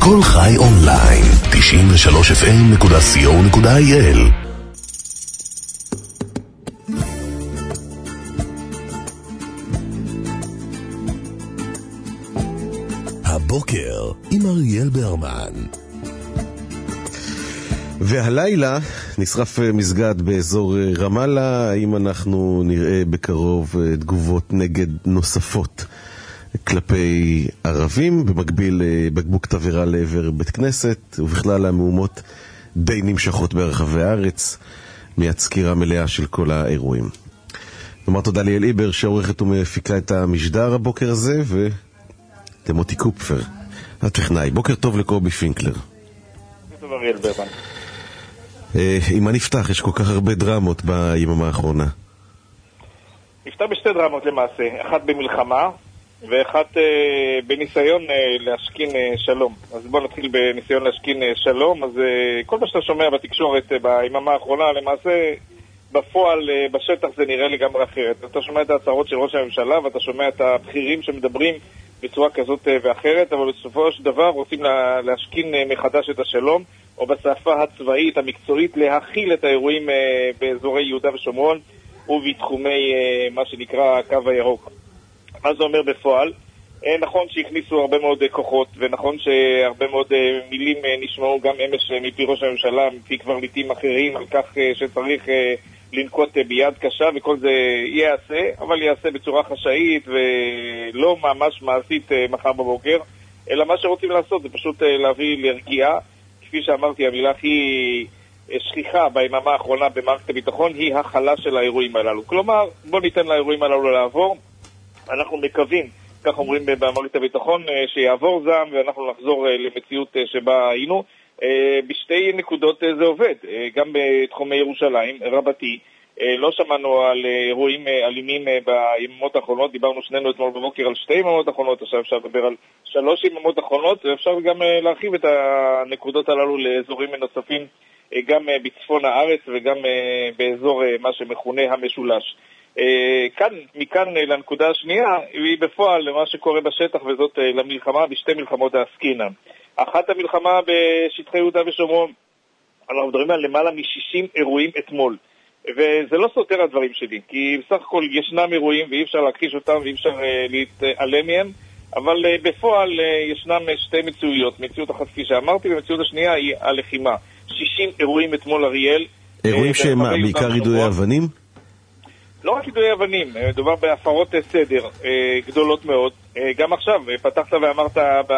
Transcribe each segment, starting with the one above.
כל חי אונליין, 93fm.co.il. הבוקר עם אריאל ברמן. והלילה נשרף מסגד באזור רמאללה. האם אנחנו נראה בקרוב תגובות נגד נוספות כלפי ערבים, במקביל בקבוק תבערה לעבר בית כנסת, ובכלל המהומות די נמשכות ברחבי הארץ, מיד סקירה מלאה של כל האירועים. נאמר תודה ליאל איבר שעורכת ומפיקה את המשדר הבוקר הזה, ולמוטי קופפר הטכנאי. בוקר טוב לקובי פינקלר. טוב אריאל ברמן. עם מה נפתח? יש כל כך הרבה דרמות ביממה האחרונה. נפתח בשתי דרמות למעשה, אחת במלחמה ואחת בניסיון להשכין שלום. אז בואו נתחיל בניסיון להשכין שלום. אז כל מה שאתה שומע בתקשורת ביממה האחרונה, למעשה בפועל בשטח זה נראה לגמרי אחרת. אתה שומע את ההצהרות של ראש הממשלה ואתה שומע את הבכירים שמדברים בצורה כזאת ואחרת, אבל בסופו של דבר רוצים להשכין מחדש את השלום, או בשפה הצבאית המקצועית להכיל את האירועים באזורי יהודה ושומרון ובתחומי מה שנקרא הקו הירוק. מה זה אומר בפועל? נכון שהכניסו הרבה מאוד כוחות, ונכון שהרבה מאוד מילים נשמעו גם אמש מפי ראש הממשלה, מפי קברניטים אחרים, על כך שצריך לנקוט ביד קשה, וכל זה ייעשה, אבל ייעשה בצורה חשאית ולא ממש מעשית מחר בבוקר, אלא מה שרוצים לעשות זה פשוט להביא לרגיעה. כפי שאמרתי, המילה הכי שכיחה ביממה האחרונה במערכת הביטחון היא הכלה של האירועים הללו. כלומר, בוא ניתן לאירועים הללו לעבור. אנחנו מקווים, כך אומרים במערכת הביטחון, שיעבור זעם ואנחנו נחזור למציאות שבה היינו. בשתי נקודות זה עובד, גם בתחומי ירושלים רבתי. לא שמענו על אירועים אלימים ביממות האחרונות, דיברנו שנינו אתמול בבוקר על 2 יממות האחרונות, עכשיו אפשר לדבר על 3 יממות האחרונות, ואפשר גם להרחיב את הנקודות הללו לאזורים נוספים, גם בצפון הארץ וגם באזור מה שמכונה המשולש. מכאן לנקודה השנייה, היא בפועל למה שקורה בשטח, וזאת למלחמה בשתי מלחמות העסקינן. אחת המלחמה בשטחי יהודה ושומרון, אנחנו מדברים על למעלה מ-60 אירועים אתמול. וזה לא סותר הדברים שלי, כי בסך הכל ישנם אירועים ואי אפשר להכחיש אותם ואי אפשר להתעלם מהם, אבל בפועל ישנם שתי מציאויות. מציאות אחת כפי שאמרתי, ומציאות השנייה היא הלחימה. 60 אירועים אתמול אריאל. אירועים שהם בעיקר יידויי אבנים? לא רק יידויי אבנים, מדובר בהפרות סדר גדולות מאוד. גם עכשיו פתחת ואמרת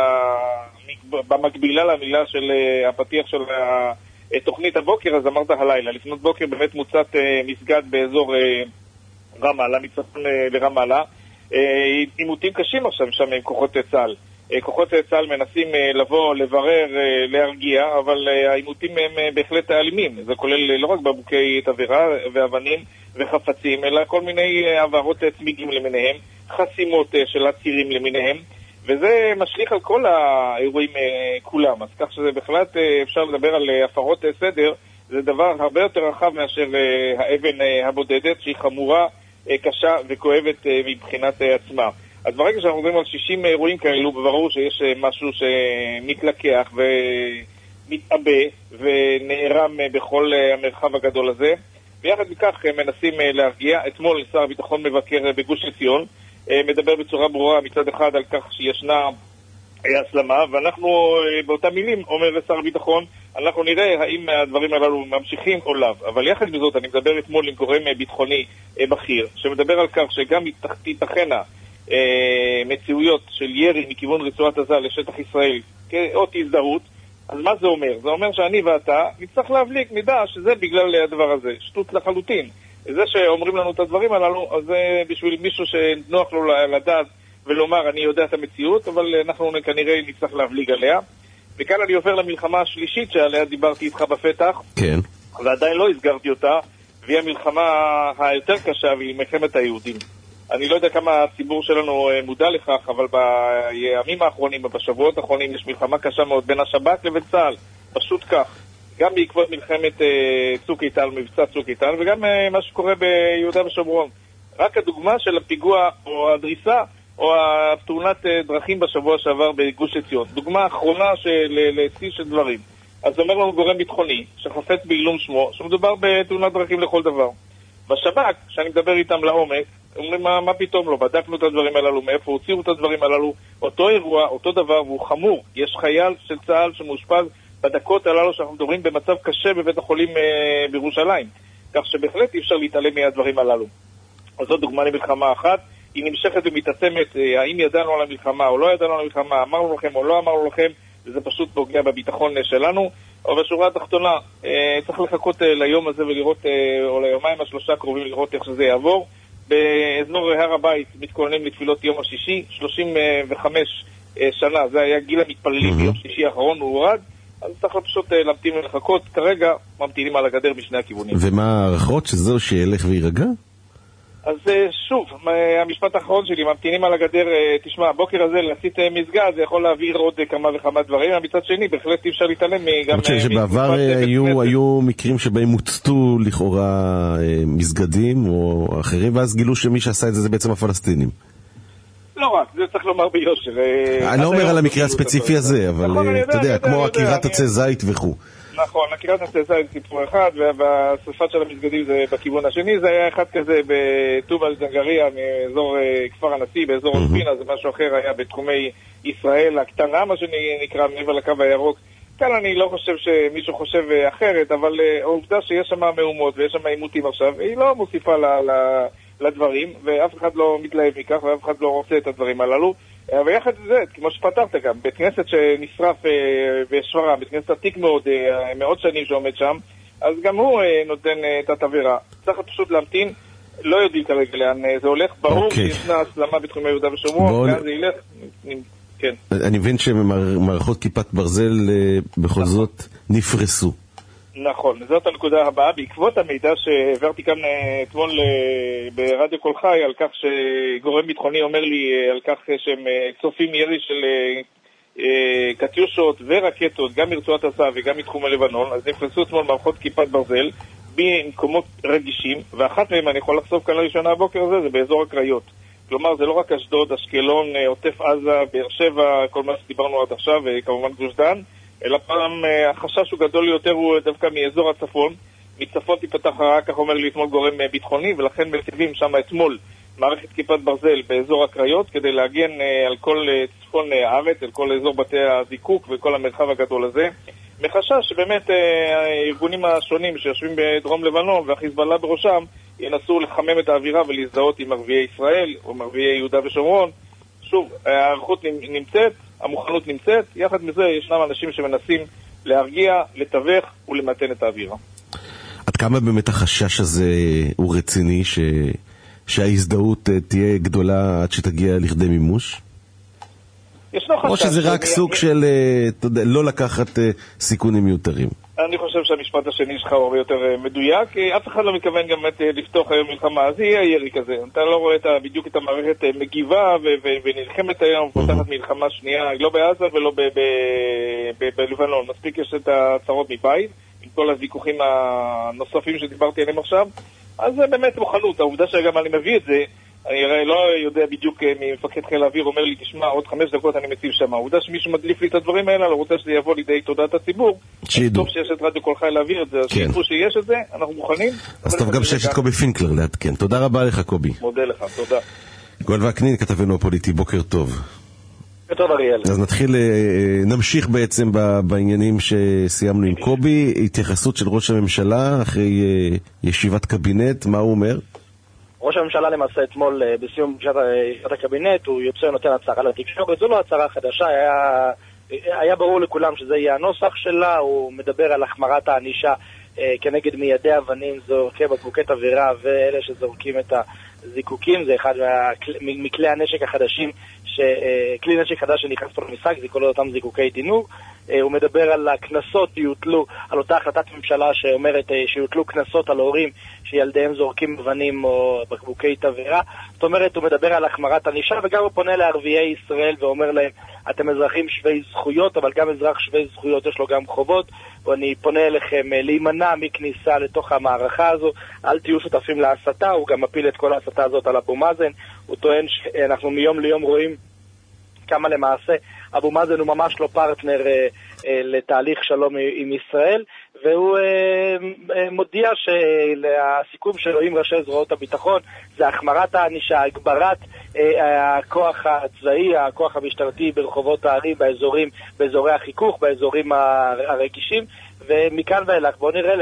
במקבילה למילה של הפתיח של תוכנית הבוקר, אז אמרת הלילה. לפנות בוקר באמת מוצת מסגד באזור רמאללה, מצפון לרמאללה. עימותים קשים עכשיו שם עם כוחות צה"ל. כוחות צה"ל מנסים לבוא, לברר, להרגיע, אבל העימותים הם בהחלט אלימים. זה כולל לא רק בקבוקי תבערה ואבנים וחפצים, אלא כל מיני עברות צמיגים למיניהם, חסימות של הצירים למיניהם, וזה משליך על כל האירועים כולם. אז כך שזה בהחלט אפשר לדבר על הפרות סדר, זה דבר הרבה יותר רחב מאשר האבן הבודדת, שהיא חמורה, קשה וכואבת מבחינת עצמה. אז ברגע שאנחנו מדברים על 60 אירועים כאלו, ברור שיש משהו שמתלקח ומתאבא ונערם בכל המרחב הגדול הזה. ביחד מכך מנסים להרגיע. אתמול שר הביטחון מבקר בגוש עציון, מדבר בצורה ברורה מצד אחד על כך שישנה הסלמה, ואנחנו באותה מילים אומר שר הביטחון, אנחנו נראה האם הדברים הללו ממשיכים או לא. אבל יחד בזאת אני מדבר אתמול עם גורם ביטחוני בכיר, שמדבר על כך שגם תיתכנה מציאויות של ירי מכיוון רצועת עזה לשטח ישראל כאות הזדהות. אז מה זה אומר? זה אומר שאני ואתה נצטרך להבליג, נדע שזה בגלל הדבר הזה, שטות לחלוטין. זה שאומרים לנו את הדברים הללו, אז זה בשביל מישהו שנוח לו לדעת ולומר אני יודע את המציאות, אבל אנחנו כנראה נצטרך להבליג עליה. וכאן אני עובר למלחמה השלישית שעליה דיברתי איתך בפתח, כן. ועדיין לא הסגרתי אותה, והיא המלחמה היותר קשה, והיא מלחמת היהודים. אני לא יודע כמה הציבור שלנו מודע לכך, אבל בימים האחרונים, בשבועות האחרונים, יש מלחמה קשה מאוד בין השב"כ לבין צה"ל. פשוט כך. גם בעקבות מלחמת צוק איתן, מבצע צוק איתן, וגם מה שקורה ביהודה ושומרון. רק הדוגמה של הפיגוע או הדריסה או התאונת דרכים בשבוע שעבר בגוש עציון. דוגמה אחרונה לצי של דברים. אז אומר לנו גורם ביטחוני, שחפץ בעילום שמו, שמדובר בתאונת דרכים לכל דבר. בשב"כ, כשאני מדבר איתם לעומק, אומרים מה פתאום לא, בדקנו את הדברים הללו, מאיפה הוציאו את הדברים הללו, אותו אירוע, אותו דבר, והוא חמור. יש חייל של צה"ל שמאושפז בדקות הללו שאנחנו מדברים במצב קשה בבית החולים בירושלים. כך שבהחלט אי אפשר להתעלם מהדברים הללו. אז זו דוגמה למלחמה אחת, היא נמשכת ומתעצמת, האם ידענו על המלחמה או לא ידענו על המלחמה, אמרנו לכם או לא אמרנו לכם, וזה פשוט פוגע בביטחון שלנו. אבל בשורה התחתונה, צריך לחכות ליום הזה ולראות, או ליומיים השלושה קרובים לראות איך שזה יעבור. באזור הר הבית מתכוננים לתפילות יום השישי, 35 שנה, זה היה גיל המתפללים ביום שישי האחרון, הוא הורד, אז צריך פשוט להמתין ולחכות. כרגע ממתינים על הגדר משני הכיוונים. ומה הערכות שזהו שילך וירגע? אז שוב, המשפט האחרון שלי, ממתינים על הגדר, תשמע, הבוקר הזה להסיט מסגד, זה יכול להעביר עוד כמה וכמה דברים, מצד שני, בהחלט אי אפשר להתעלם גם... אני חושב שבעבר היו מקרים שבהם הוצתו לכאורה מסגדים או אחרים, ואז גילו שמי שעשה את זה בעצם הפלסטינים. לא רק, זה צריך לומר ביושר. אני לא אומר על המקרה הספציפי הזה, אבל אתה יודע, כמו עקירת עצי זית וכו'. נכון, עקירת עצי זית סיפור אחד, והשריפת של המסגדים זה בכיוון השני. זה היה אחד כזה בטוב אל-זנגריה, מאזור כפר הנשיא, באזור אוספינה, זה משהו אחר היה בתחומי ישראל הקטנה, מה שנקרא מעבר לקו הירוק. כאן אני לא חושב שמישהו חושב אחרת, אבל העובדה שיש שם מהומות ויש שם עימותים עכשיו, היא לא מוסיפה לדברים, ואף אחד לא מתלהב מכך, ואף אחד לא רוצה את הדברים הללו. ויחד זה, כמו שפתרת גם, בית כנסת שנשרף בשפרעם, בית כנסת עתיק מאוד, מאות שנים שעומד שם, אז גם הוא נותן את התברה. צריך פשוט להמתין, לא יודעים כרגע לאן זה הולך, ברור שישנה הסלמה בתחומי יהודה ושומרון, לאן זה ילך, כן. אני מבין שמערכות כיפת ברזל בכל זאת נפרסו. נכון, זאת הנקודה הבאה. בעקבות המידע שהעברתי כאן אתמול ברדיו קול חי, על כך שגורם ביטחוני אומר לי על כך שהם צופים ירי של קטיושות ורקטות, גם מרצועת עזה וגם מתחום הלבנון, אז נפרסו אתמול מערכות כיפת ברזל במקומות רגישים, ואחת מהם אני יכול לחשוף כאן לראשונה הבוקר הזה, זה באזור הקריות. כלומר, זה לא רק אשדוד, אשקלון, עוטף עזה, באר שבע, כל מה שדיברנו עד עכשיו, וכמובן גוש דן, אלא פעם החשש הוא גדול יותר, הוא דווקא מאזור הצפון. מצפון תיפתח רק, כך אומר לי אתמול גורם ביטחוני, ולכן מציבים שם אתמול מערכת כיפת ברזל באזור הקריות, כדי להגן על כל צפון הארץ, על כל אזור בתי הזיקוק וכל המרחב הגדול הזה. מחשש שבאמת הארגונים השונים שיושבים בדרום לבנון והחיזבאללה בראשם, ינסו לחמם את האווירה ולהזדהות עם ערביי ישראל או ערביי יהודה ושומרון. שוב, הערכות נמצאת, המוכנות נמצאת, יחד מזה ישנם אנשים שמנסים להרגיע, לתווך ולמתן את האווירה. עד כמה באמת החשש הזה הוא רציני, שההזדהות תהיה גדולה עד שתגיע לכדי מימוש? או שזה רק סוג של לא לקחת סיכונים מיותרים? אני חושב שהמשפט השני שלך הוא הרבה יותר מדויק, כי אף אחד לא מתכוון גם לפתוח היום מלחמה, אז יהיה ירי כזה. אתה לא רואה בדיוק את המערכת מגיבה ונלחמת היום, פותחת מלחמה שנייה, לא בעזה ולא בלבנון. מספיק יש את הצרות מבית, עם כל הוויכוחים הנוספים שדיברתי עליהם עכשיו, אז זה באמת מוכנות. העובדה שגם אני מביא את זה, אני לא יודע בדיוק ממפקד חיל האוויר אומר לי, תשמע, עוד 5 דקות אני מציב שם. העובדה שמישהו מדליף לי את הדברים האלה, לא רוצה שזה יבוא לידי תודעת הציבור. טוב שיש את רדיו קול חי להעביר את זה, אז שידעו שיש את זה, אנחנו מוכנים. אז טוב גם שיש את קובי פינקלר לעדכן. תודה רבה לך קובי. מודה לך, תודה. גואל וקנין, כתבנו הפוליטי, בוקר טוב. טוב אריאל. אז נמשיך בעצם בעניינים שסיימנו עם קובי. התייחסות של ראש הממשלה אחרי ישיבת קבינט, מה הוא אומר? ראש הממשלה למעשה אתמול בסיום ישיבת הקבינט הוא יוצא נותן הצהרה לתקשורת. זו לא הצהרה חדשה, היה ברור לכולם שזה יהיה הנוסח שלה. הוא מדבר על החמרת הענישה כנגד מיידי אבנים, זורקי בקבוקי תבערה ואלה שזורקים את הזיקוקים. זה אחד מכלי הנשק החדשים, כלי נשק חדש שנכנס פה למשחק, זה כל אותם זיקוקי דינור. הוא מדבר על הקנסות שיוטלו, על אותה החלטת ממשלה שאומרת שיוטלו קנסות על הורים שילדיהם זורקים אבנים או בקבוקי תבערה. זאת אומרת, הוא מדבר על החמרת ענישה, וגם הוא פונה לערביי ישראל ואומר להם, אתם אזרחים שווי זכויות, אבל גם אזרח שווי זכויות יש לו גם חובות, ואני פונה אליכם להימנע מכניסה לתוך המערכה הזו, אל תהיו שותפים להסתה. הוא גם מפיל את כל ההסתה הזאת על אבו מאזן. הוא טוען שאנחנו מיום ליום רואים כמה למעשה אבו מאזן הוא ממש לא פרטנר לתהליך שלום עם ישראל, והוא מודיע שהסיכום שלו עם ראשי זרועות הביטחון זה החמרת הענישה, הגברת הכוח הצבאי, הכוח המשטרתי ברחובות הערים, באזורי החיכוך, באזורים הרגישים, ומכאן ואילך בואו נראה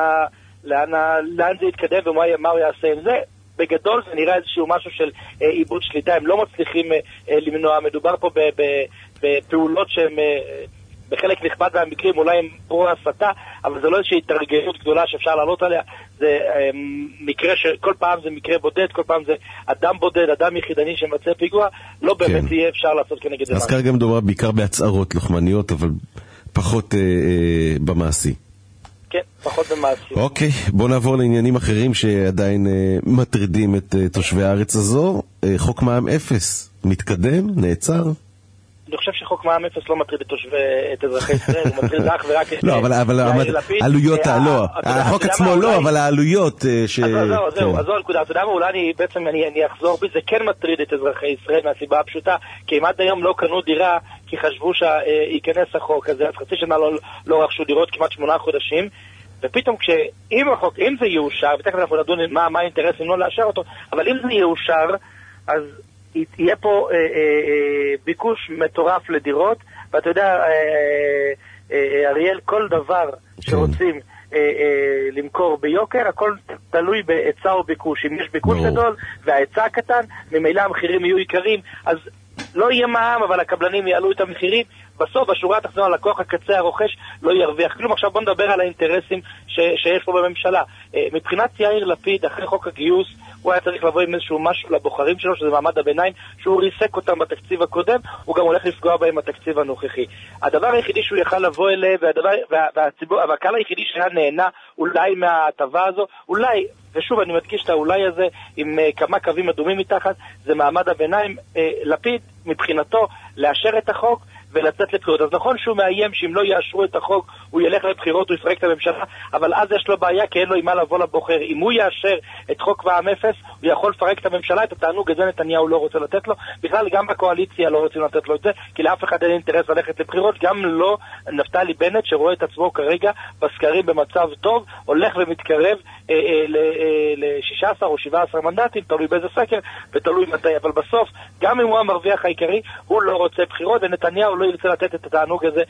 לאן זה יתקדם ומה הוא יעשה עם זה. בגדול זה נראה איזשהו משהו של איבוד שליטה, הם לא מצליחים למנוע, מדובר פה בפעולות שהן בחלק נכבד מהמקרים אולי הם פרו הסתה, אבל זה לא איזושהי התארגנות גדולה שאפשר לעלות עליה, זה מקרה שכל פעם זה מקרה בודד, כל פעם זה אדם בודד, אדם יחידני שמצא פיגוע, לא באמת יהיה אפשר לעשות כנגד זה. אז כרגע מדובר בעיקר בהצהרות לוחמניות, אבל פחות במעשי. כן, פחות במעשי. אוקיי, בוא נעבור לעניינים אחרים שעדיין מטרידים את תושבי הארץ הזו. חוק מע"מ אפס, מתקדם, נעצר? אני חושב שחוק מע"מ אפס לא מטריד את אזרחי ישראל, הוא מטריד אך ורק את יאיר לפיד. העלויות, לא, החוק עצמו לא, אבל העלויות זהו, אז זו הנקודה. אתה יודע מה, אולי אני אחזור בי, זה כן מטריד את אזרחי ישראל מהסיבה הפשוטה, כי אם עד היום לא קנו דירה, כי חשבו שייכנס החוק הזה, אז חצי שנה לא רכשו דירות, כמעט 8 חודשים, ופתאום אם זה יאושר, ותכף אנחנו נדון מה האינטרס אם לא לאשר אותו, אבל אם זה יאושר, אז יהיה פה ביקוש מטורף לדירות, ואתה יודע, אריאל, כל דבר שרוצים למכור ביוקר, הכל תלוי בהיצע או ביקוש. אם יש ביקוש גדול וההיצע קטן, ממילא המחירים יהיו יקרים, אז לא יהיה מע"מ, אבל הקבלנים יעלו את המחירים, בסוף בשורה התחתונה לקוח הקצה הרוכש לא ירוויח כלום. עכשיו בוא נדבר על האינטרסים שיש פה בממשלה. מבחינת יאיר לפיד, אחרי חוק הגיוס, הוא היה צריך לבוא עם איזשהו משהו לבוחרים שלו, שזה מעמד הביניים, שהוא ריסק אותם בתקציב הקודם, הוא גם הולך לפגוע בהם בתקציב הנוכחי. הדבר היחידי שהוא יכל לבוא אליהם, והקהל היחידי שהיה נהנה אולי מההטבה הזו, אולי, ושוב אני מדגיש את האולי הזה עם כמה קווים אדומים מתחת, זה מעמד הביניים. לפיד מבחינתו לאשר את החוק ולצאת לבחירות. אז נכון שהוא מאיים שאם לא יאשרו את החוק הוא ילך לבחירות, הוא יפרק את הממשלה, אבל אז יש לו בעיה כי אין לו עם מה לבוא לבוחר. אם הוא יאשר את חוק מע"מ אפס, הוא יכול לפרק את הממשלה, את התענוג הזה נתניהו לא רוצה לתת לו, בכלל גם בקואליציה לא רוצים לתת לו את זה, כי לאף אחד אין אינטרס ללכת לבחירות, גם לא נפתלי בנט שרואה את עצמו כרגע בסקרים במצב טוב, הולך ומתקרב ל-16 או 17 מנדטים, תלוי באיזה סקר ותלוי מתי, אבל בסוף גם אם הוא המרוויח העיקרי, הוא לא רוצה בחירות, ונתניהו לא ירצה לתת את התענוג הזה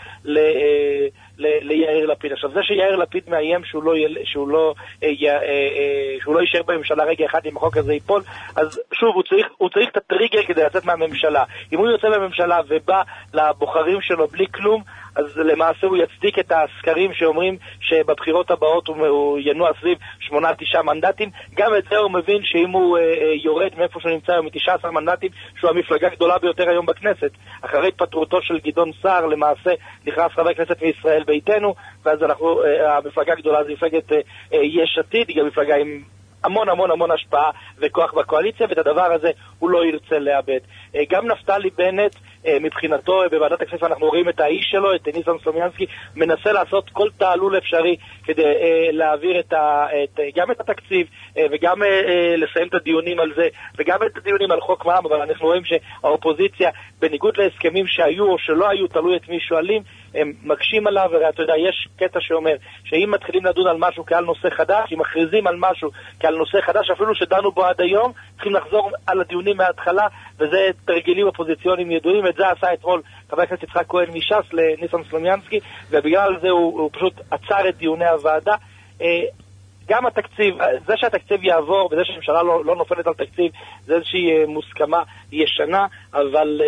ליאיר לפיד. עכשיו, זה שיאיר לפיד מאיים שהוא לא יישאר בממשלה רגע אחד אם החוק הזה ייפול, אז שוב, הוא צריך את הטריגר כדי לצאת מהממשלה. אם הוא יוצא מהממשלה ובא לבוחרים שלו בלי כלום, אז למעשה הוא יצדיק את הסקרים שאומרים שבבחירות הבאות הוא ינוע סביב 8-9 מנדטים. גם את זה הוא מבין שאם הוא יורד מאיפה שהוא נמצא היום מ-19 מנדטים, שהוא המפלגה הגדולה ביותר היום בכנסת, אחרי התפטרותו של גדעון סער למעשה נכנס חבר כנסת מישראל ביתנו, ואז המפלגה הגדולה זה מפלגת יש עתיד, היא גם מפלגה עם המון המון המון השפעה וכוח בקואליציה, ואת הדבר הזה הוא לא ירצה לאבד. גם נפתלי בנט, מבחינתו בוועדת הכספים אנחנו רואים את האיש שלו, את ניסן סלומינסקי, מנסה לעשות כל תעלול אפשרי כדי להעביר גם את התקציב וגם לסיים את הדיונים על זה וגם את הדיונים על חוק מע"מ, אבל אנחנו רואים שהאופוזיציה, בניגוד להסכמים שהיו או שלא היו, תלוי את מי שואלים, הם מקשים עליו. ואתה יודע, יש קטע שאומר שאם מתחילים לדון על משהו כעל נושא חדש, אם מכריזים על משהו כעל נושא חדש, אפילו שדנו בו עד היום, צריכים לחזור על הדיונים מההתחלה, וזה תרגילים אופוזיציוניים ידועים. את זה עשה אתמול חבר הכנסת יצחק כהן מש"ס לניסן סלומינסקי, ובגלל זה הוא פשוט עצר את דיוני הוועדה. גם התקציב, זה שהתקציב יעבור וזה שהממשלה לא נופלת על תקציב, זה איזושהי מוסכמה ישנה, אבל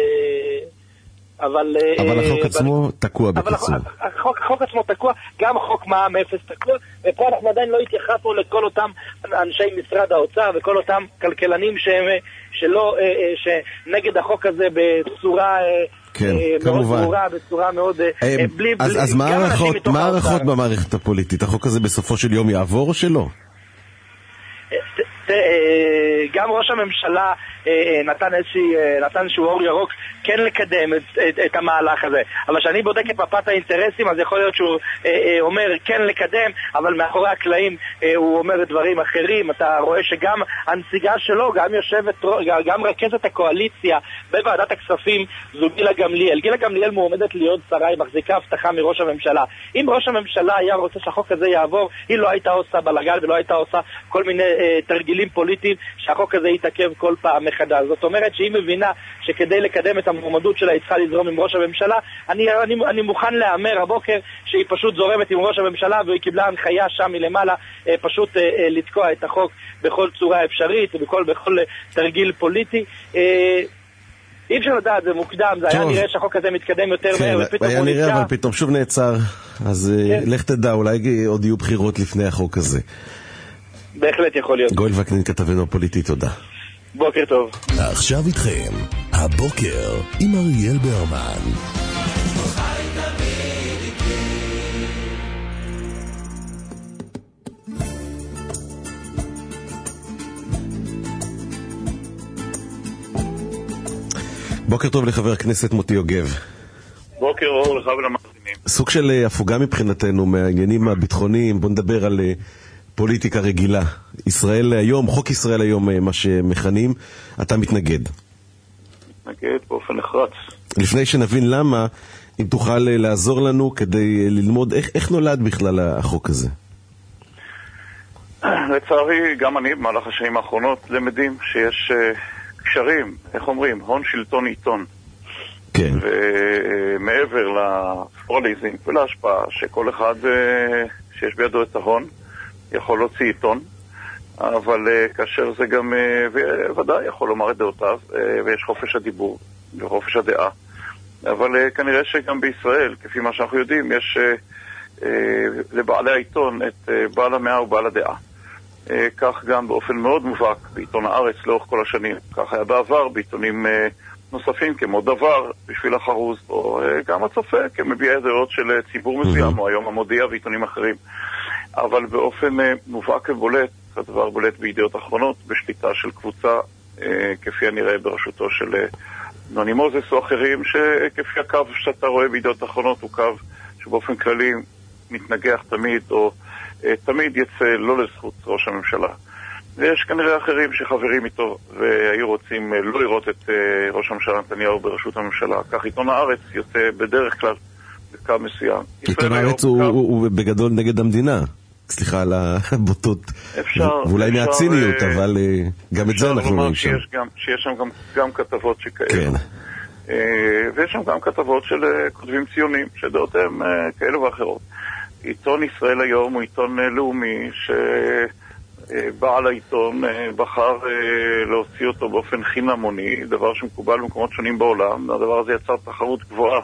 החוק עצמו תקוע בקיצור. החוק עצמו תקוע, גם חוק מע"מ אפס תקוע, ופה אנחנו עדיין לא התייחסנו לכל אותם אנשי משרד האוצר וכל אותם כלכלנים שנגד החוק הזה בצורה כן, מאוד כמובן. ברורה, בצורה מאוד... אז מה הערכות במערכת הפוליטית? החוק הזה בסופו של יום יעבור או שלא? גם ראש הממשלה נתן איזשהו אור ירוק כן לקדם את המהלך הזה, אבל כשאני בודק את מפת האינטרסים, אז יכול להיות שהוא אומר כן לקדם, אבל מאחורי הקלעים הוא אומר דברים אחרים. אתה רואה שגם הנציגה שלו, גם רכזת הקואליציה בוועדת הכספים, זו גילה גמליאל. גילה גמליאל מועמדת להיות שרה, היא מחזיקה הבטחה מראש הממשלה. אם ראש הממשלה היה רוצה שהחוק הזה יעבור, היא לא הייתה עושה בלגן ולא הייתה עושה כל מיני תרגילים פוליטיים שהחוק הזה יתעכב כל פעם מחדש. זאת אומרת שהיא מבינה שכדי לקדם את המועמדות שלה היא צריכה לזרום עם ראש הממשלה. אני מוכן לאמר הבוקר שהיא פשוט זורמת עם ראש הממשלה, והיא קיבלה הנחיה שם מלמעלה פשוט לתקוע את החוק בכל צורה אפשרית ובכל תרגיל פוליטי. אי אפשר לדעת, זה מוקדם, זה היה נראה שהחוק הזה מתקדם יותר מהר, ופתאום היה נראה, אבל פתאום שוב נעצר. אז לך תדע, אולי עוד יהיו בחירות לפני החוק הזה. בהחלט יכול להיות. גואל וקנין, כתבנו הפוליטי, תודה. בוקר טוב. עכשיו איתכם, הבוקר עם אריאל ברמן. בוקר טוב לחבר הכנסת מוטי יוגב. בוקר אור לך ולמאזינים. סוג של הפוגה מבחינתנו מהעניינים הביטחוניים. בוא נדבר על פוליטיקה רגילה. ישראל היום, חוק ישראל היום, מה שמכנים, אתה מתנגד. מתנגד באופן נחרץ. לפני שנבין למה, אם תוכל לעזור לנו כדי ללמוד איך נולד בכלל החוק הזה. לצערי, גם אני במהלך השנים האחרונות למדים שיש קשרים, איך אומרים, הון שלטון עיתון. כן. ומעבר לפורליזם ולהשפעה שכל אחד שיש בידו את ההון יכול להוציא עיתון, אבל כאשר זה גם ודאי יכול לומר את דעותיו, ויש חופש הדיבור וחופש הדעה. אבל כנראה שגם בישראל, כפי מה שאנחנו יודעים, יש לבעלי העיתון את בעל המאה ובעל הדעה. כך גם באופן מאוד מובהק בעיתון הארץ לאורך כל השנים. כך היה בעבר בעיתונים נוספים כמו דבר בשביל החרוז, או גם הצופה כמביע דעות של ציבור מסוים, או היום המודיע ועיתונים אחרים. אבל באופן מובהק ובולט, הדבר בולט בידיעות אחרונות, בשליטה של קבוצה, כפי הנראה בראשותו של נוני מוזס או אחרים, שכפי הקו שאתה רואה בידיעות אחרונות הוא קו שבאופן כללי מתנגח תמיד, או תמיד יצא לא לזכות ראש הממשלה. ויש כנראה אחרים שחברים איתו והיו רוצים לא לראות את ראש הממשלה נתניהו בראשות הממשלה. כך עיתון הארץ יוצא בדרך כלל בקו מסוים. עיתון הארץ הוא בגדול נגד המדינה. סליחה על הבוטות, ואולי מהציניות, אבל גם את זה אנחנו רואים שם. שיש שם גם כתבות שכאלה. ויש שם גם כתבות של כותבים ציונים, שדעותיהם כאלו ואחרות. עיתון ישראל היום הוא עיתון לאומי, שבעל העיתון בחר להוציא אותו באופן חינמוני, דבר שמקובל במקומות שונים בעולם. הדבר הזה יצר תחרות גבוהה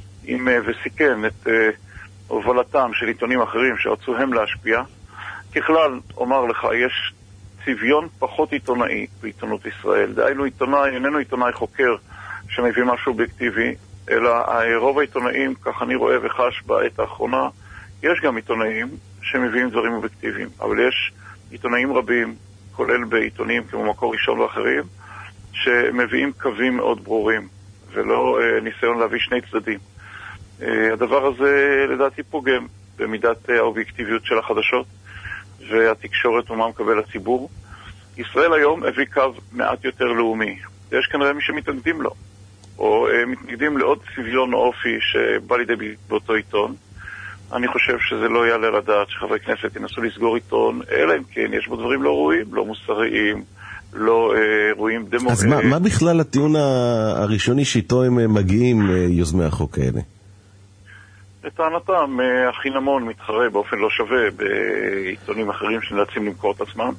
וסיכן את הובלתם של עיתונים אחרים שרצו הם להשפיע. ככלל, אומר לך, יש צביון פחות עיתונאי בעיתונות ישראל. דהיינו עיתונאי, איננו עיתונאי חוקר שמביא משהו אובייקטיבי, אלא רוב העיתונאים, כך אני רואה וחש בעת האחרונה, יש גם עיתונאים שמביאים דברים אובייקטיביים, אבל יש עיתונאים רבים, כולל בעיתונים כמו מקור ראשון ואחרים, שמביאים קווים מאוד ברורים, ולא ניסיון להביא שני צדדים. הדבר הזה לדעתי פוגם במידת האובייקטיביות של החדשות והתקשורת ומה מקבל הציבור. ישראל היום הביא קו מעט יותר לאומי. יש כנראה מי שמתנגדים לו, או מתנגדים לעוד צביון אופי שבא לידי באותו עיתון. אני חושב שזה לא יעלה לדעת שחברי כנסת ינסו לסגור עיתון, אלא אם כן יש בו דברים לא ראויים, לא מוסריים, לא ראויים אז מה בכלל הטיעון הראשוני שאיתו הם מגיעים יוזמי החוק האלה? לטענתם, החינמון מתחרה באופן לא שווה בעיתונים אחרים שנאלצים למכור את עצמם.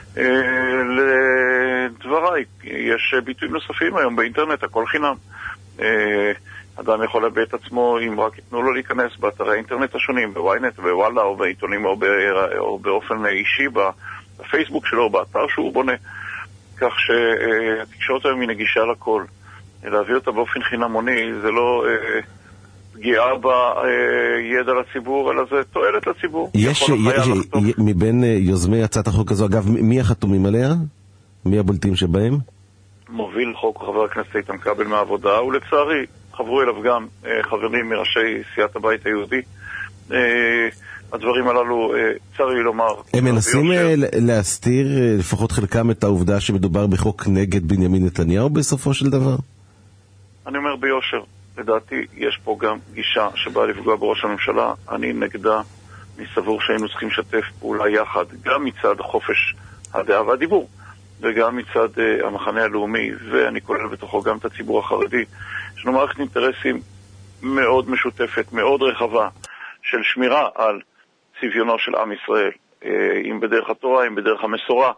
לדבריי, יש ביטויים נוספים היום באינטרנט, הכל חינם. אדם יכול להביע את עצמו אם רק ייתנו לו להיכנס באתרי האינטרנט השונים, בוויינט, בוואלה, או בעיתונים, או באופן אישי, בפייסבוק שלו, או באתר שהוא בונה. כך שהתקשורת היום היא נגישה לכל. להביא אותה באופן חינמוני, זה לא פגיעה בידע לציבור, אלא זה תועלת לציבור. יש מבין יוזמי הצעת החוק הזו, אגב, מי החתומים עליה? מי הבולטים שבהם? מוביל חוק חבר הכנסת איתן כבל מהעבודה, ולצערי חברו אליו גם חברים מראשי סיעת הבית היהודי. הדברים הללו, צרי לומר... הם מנסים להסתיר, לפחות חלקם, את העובדה שמדובר בחוק נגד בנימין נתניהו בסופו של דבר? אני אומר ביושר, לדעתי יש פה גם גישה שבאה לפגוע בראש הממשלה, אני נגדה, אני סבור שהיינו צריכים לשתף פעולה יחד, גם מצד חופש הדעה והדיבור, וגם מצד המחנה הלאומי, ואני כולל בתוכו גם את הציבור החרדי. יש לנו מערכת אינטרסים מאוד משותפת, מאוד רחבה, של שמירה על צביונו של עם ישראל, אם בדרך התורה, אם בדרך המסורה,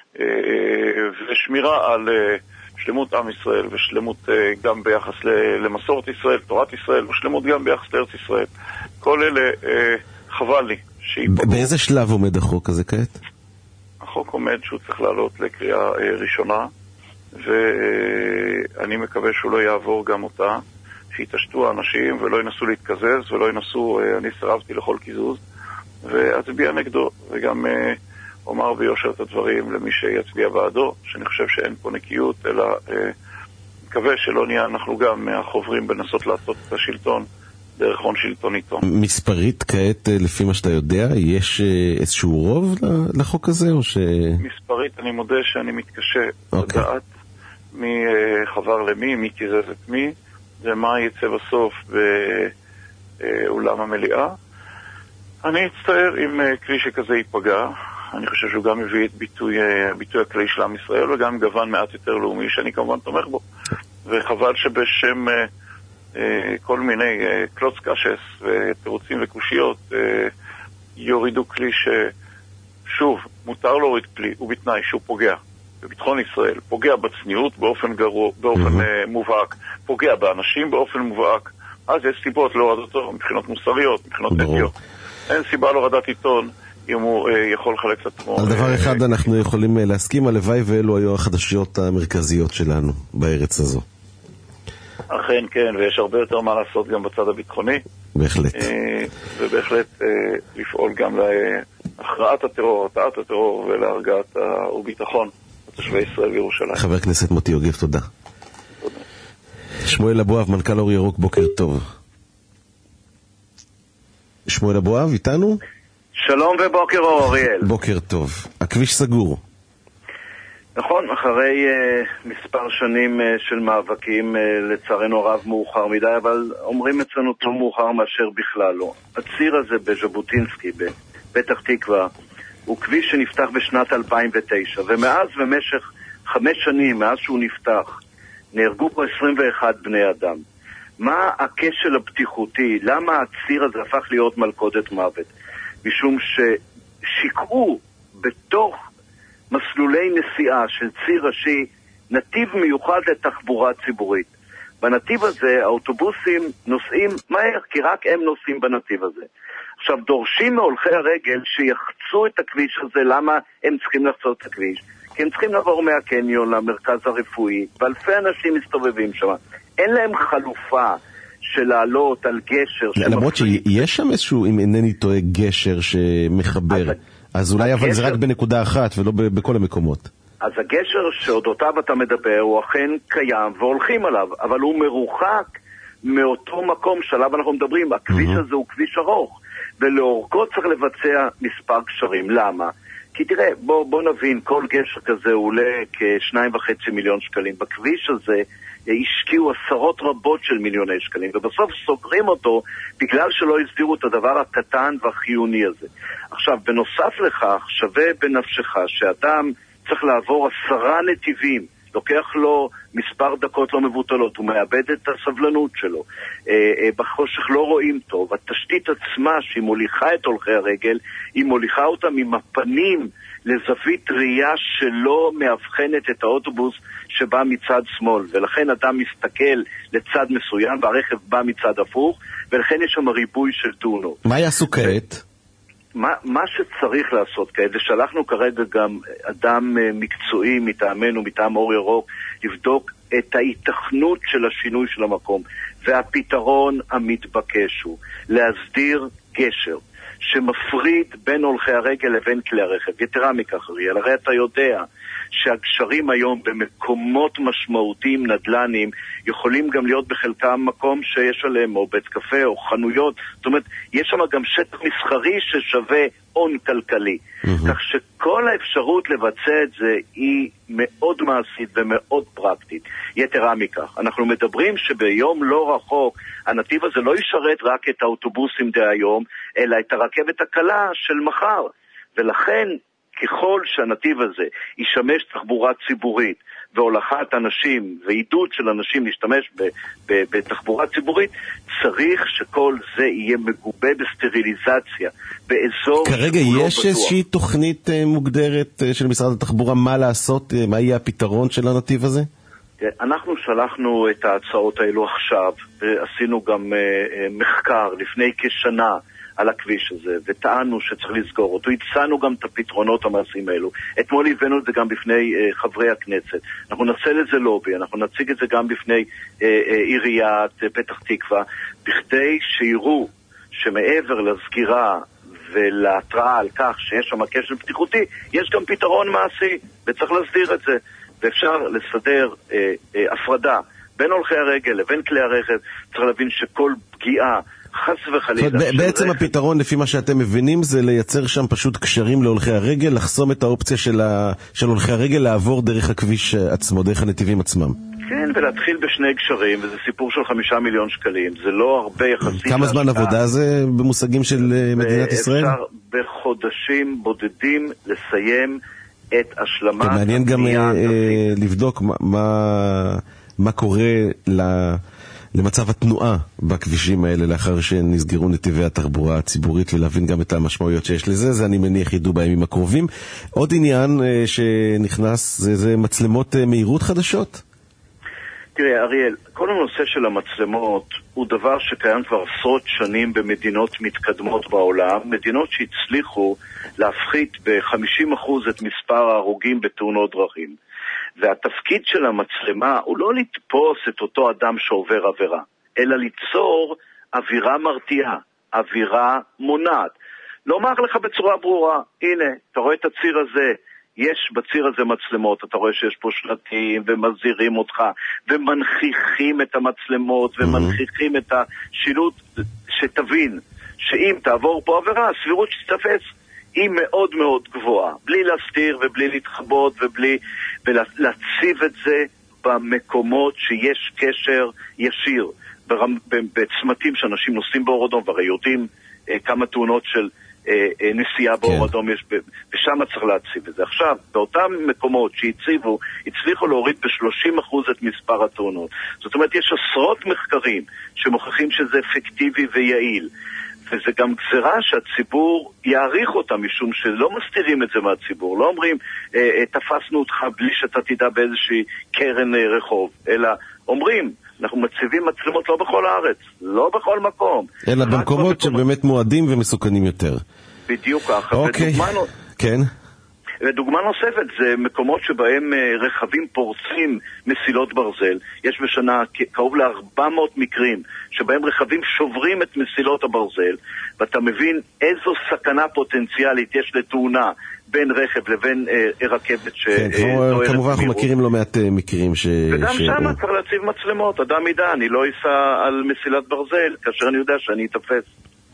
ושמירה על שלמות עם ישראל, ושלמות גם ביחס למסורת ישראל, תורת ישראל, ושלמות גם ביחס לארץ ישראל. כל אלה חבל לי. באיזה שלב עומד החוק הזה כעת? החוק עומד שהוא צריך לעלות לקריאה ראשונה, ואני מקווה שהוא לא יעבור גם אותה, שיתשתו האנשים ולא ינסו להתקזז, ולא ינסו, אני סירבתי לכל קיזוז, ואצביע נגדו, וגם אומר ביושר את הדברים למי שיצביע בעדו, שאני חושב שאין פה נקיות, אלא מקווה שלא נהיה אנחנו גם החוברים בנסות לעשות את השלטון דרך הון שלטוניתו. מספרית כעת, לפי מה שאתה יודע, יש איזשהו רוב לחוק הזה, או ש... מספרית, אני מודה שאני מתקשה לדעת מי חבר למי, מי קיזז את מי, ומה יצא בסוף באולם המליאה. אני אצטער אם כלי שכזה ייפגע. אני חושב שהוא גם מביא את ביטוי הכלי של עם ישראל, וגם גוון מעט יותר לאומי שאני כמובן תומך בו. וחבל שבשם כל מיני קלוץ קשס ותירוצים וקושיות יורידו כלי ששוב, מותר להוריד כלי, ובתנאי שהוא פוגע בביטחון ישראל, פוגע בצניעות באופן מובהק, פוגע באנשים באופן מובהק. אז יש סיבות להורדת אותו מבחינות מוסריות, מבחינות אתיות. אין סיבה להורדת עיתון אם הוא יכול לחלק את עצמו. על דבר אחד אנחנו יכולים להסכים, הלוואי ואלו היו החדשות המרכזיות שלנו בארץ הזו. אכן כן, ויש הרבה יותר מה לעשות גם בצד הביטחוני. בהחלט. ובהחלט לפעול גם להכרעת הטרור, הרתעת הטרור ולהרגעת וביטחון לתושבי ישראל וירושלים. חבר הכנסת מוטי יוגב, תודה. תודה. שמואל אבואב, מנכ"ל אור ירוק, בוקר טוב. שמואל אבואב, איתנו? שלום ובוקר אור, אריאל. בוקר טוב. הכביש סגור. נכון, אחרי מספר שנים של מאבקים, לצערנו הרב מאוחר מדי, אבל אומרים אצלנו טוב מאוחר מאשר בכלל לא. הציר הזה בז'בוטינסקי, בפתח תקווה, הוא כביש שנפתח בשנת 2009, ומאז במשך 5 שנים, מאז שהוא נפתח, נהרגו פה 21 בני אדם. מה הכשל הבטיחותי? למה הציר הזה הפך להיות מלכודת מוות? משום ששיקעו בתוך מסלולי נסיעה של ציר ראשי נתיב מיוחד לתחבורה ציבורית. בנתיב הזה האוטובוסים נוסעים מהר, כי רק הם נוסעים בנתיב הזה. עכשיו דורשים מהולכי הרגל שיחצו את הכביש הזה. למה הם צריכים לחצות את הכביש? כי הם צריכים לעבור מהקניון למרכז הרפואי, ואלפי אנשים מסתובבים שם. אין להם חלופה של לעלות על גשר. למרות שיש שם איזשהו, אם אינני טועה, גשר שמחבר. אז אולי אבל זה רק בנקודה אחת ולא בכל המקומות. אז הגשר שאודותיו אתה מדבר הוא אכן קיים והולכים עליו, אבל הוא מרוחק מאותו מקום שעליו אנחנו מדברים. הכביש הזה הוא כביש ארוך, ולאורכו צריך לבצע מספר גשרים. למה? כי תראה, בוא נבין, כל גשר כזה עולה כ2.5 מיליון שקלים. בכביש הזה השקיעו עשרות רבות של מיליוני שקלים, ובסוף סוגרים אותו בגלל שלא הסדירו את הדבר הקטן והחיוני הזה. עכשיו, בנוסף לכך, שווה בנפשך שאדם צריך לעבור 10 נתיבים, לוקח לו מספר דקות לא מבוטלות, הוא מאבד את הסבלנות שלו, בחושך לא רואים טוב, התשתית עצמה שהיא מוליכה את הולכי הרגל, היא מוליכה אותם עם הפנים לזווית ראייה שלא מאבחנת את האוטובוס שבא מצד שמאל, ולכן אדם מסתכל לצד מסוים והרכב בא מצד הפוך, ולכן יש שם ריבוי של תאונות. מה יעשו כעת? מה שצריך לעשות כעת, ושלחנו כרגע גם אדם מקצועי מטעמנו, מטעם אור ירוק, לבדוק את ההיתכנות של השינוי של המקום. והפתרון המתבקש הוא להסדיר גשר שמפריד בין הולכי הרגל לבין כלי הרכב. יתרה מכך, אריאל, הרי אתה יודע שהגשרים היום במקומות משמעותיים נדל"ניים יכולים גם להיות בחלקם מקום שיש עליהם או בית קפה או חנויות. זאת אומרת, יש שם גם שטח מסחרי ששווה הון כלכלי. כך שכל האפשרות לבצע את זה היא מאוד מעשית ומאוד פרקטית. יתרה מכך, אנחנו מדברים שביום לא רחוק הנתיב הזה לא ישרת רק את האוטובוסים דהיום, אלא את הרכבת הקלה של מחר. ולכן ככל שהנתיב הזה ישמש תחבורה ציבורית והולכת אנשים ועידוד של אנשים להשתמש בתחבורה ציבורית, צריך שכל זה יהיה מגובה בסטריליזציה באזור כרגע יש איזושהי תוכנית מוגדרת של משרד התחבורה מה לעשות, מה יהיה הפתרון של הנתיב הזה? אנחנו שלחנו את ההצעות האלו עכשיו, ועשינו גם מחקר לפני כשנה על הכביש הזה, וטענו שצריך לסגור אותו. הצענו גם את הפתרונות המעשיים האלו. אתמול הבאנו את זה גם בפני חברי הכנסת. אנחנו נעשה לזה לובי, אנחנו נציג את זה גם בפני עיריית פתח תקווה, בכדי שיראו שמעבר לסגירה ולהתראה על כך שיש שם כשל בטיחותי, יש גם פתרון מעשי, וצריך להסדיר את זה. ואפשר לסדר הפרדה בין הולכי הרגל לבין כלי הרכב. צריך להבין שכל פגיעה חס וחלילה. בעצם הפתרון לפי מה שאתם מבינים זה לייצר שם פשוט קשרים להולכי הרגל, לחסום את האופציה של הולכי הרגל לעבור דרך הכביש עצמו, דרך הנתיבים עצמם. כן, ולהתחיל בשני גשרים, וזה סיפור של 5 מיליון שקלים. זה לא הרבה יחסית. כמה זמן עבודה זה במושגים של מדינת ישראל? אפשר בחודשים בודדים לסיים את השלמה. מעניין גם לבדוק מה קורה למצב התנועה בכבישים האלה לאחר שנסגרו נתיבי התחבורה הציבורית, ולהבין גם את המשמעויות שיש לזה. זה אני מניח ידעו בימים הקרובים. עוד עניין שנכנס זה מצלמות מהירות חדשות. תראה אריאל, כל הנושא של המצלמות הוא דבר שקיים כבר עשרות שנים במדינות מתקדמות בעולם, מדינות שהצליחו להפחית ב-50% את מספר ההרוגים בתאונות דרכים. והתפקיד של המצלמה הוא לא לתפוס את אותו אדם שעובר עבירה, אלא ליצור אווירה מרתיעה, אווירה מונעת. לומר לך בצורה ברורה, הנה, אתה רואה את הציר הזה, יש בציר הזה מצלמות, אתה רואה שיש פה שלטים ומזהירים אותך ומנכיחים את המצלמות ומנכיחים את השילוט, שתבין שאם תעבור פה עבירה, הסבירות שתתפס היא מאוד מאוד גבוהה, בלי להסתיר ובלי להתחבות ולהציב את זה במקומות שיש קשר ישיר, בצמתים שאנשים נוסעים באור אדום, והרי יודעים כמה תאונות של נסיעה באור אדום יש, ושם צריך להציב את זה. עכשיו, באותם מקומות שהציבו, הצליחו להוריד ב-30% את מספר התאונות. זאת אומרת, יש עשרות מחקרים שמוכיחים שזה אפקטיבי ויעיל. וזה גם גזרה שהציבור יעריך אותה, משום שלא מסתירים את זה מהציבור. לא אומרים, תפסנו אותך בלי שאתה תדע באיזושהי קרן רחוב, אלא אומרים, אנחנו מציבים מצלמות לא בכל הארץ, לא בכל מקום. אלא במקומות שבאמת מועדים ומסוכנים יותר. בדיוק ככה. אוקיי, כן. ודוגמה נוספת זה מקומות שבהם רכבים פורצים מסילות ברזל. יש בשנה קרוב ל-400 מקרים שבהם רכבים שוברים את מסילות הברזל, ואתה מבין איזו סכנה פוטנציאלית יש לתאונה בין רכב לבין רכבת כמובן אנחנו מכירים לא מעט מקרים וגם שם צריך להציב מצלמות. אדם ידע, אני לא אסע על מסילת ברזל כאשר אני יודע שאני אתפס.